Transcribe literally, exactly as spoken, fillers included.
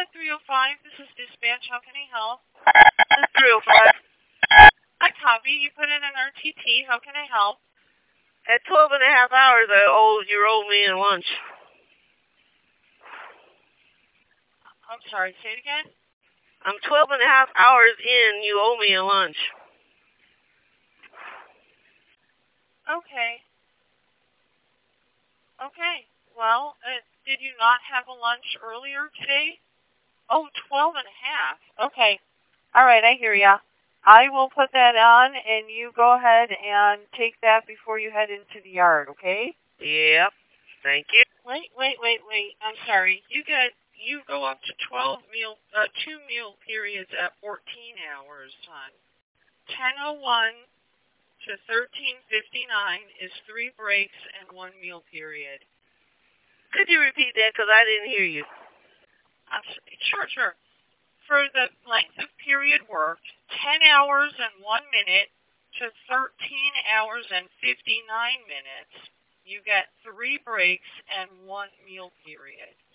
three oh five, this is dispatch. How can I help? This is three oh five. I copy. You put in an R T T. How can I help? At twelve and a half hours, I owe, you owe me a lunch. I'm sorry, say it again? I'm twelve and a half hours in, you owe me a lunch. Okay. Okay. Well, uh, did you not have a lunch earlier today? Oh, twelve and a half. Okay. All right, I hear ya. I will put that on, and you go ahead and take that before you head into the yard, okay? Yep. Thank you. Wait, wait, wait, wait. I'm sorry. You get you go up to twelve meal, uh, two meal periods at fourteen hours, hon. ten oh one to thirteen fifty-nine is three breaks and one meal period. Could you repeat that? Because I didn't hear you. I'm sure, sure. For the length of period worked, ten hours and one minute to thirteen hours and fifty-nine minutes, you get three breaks and one meal period.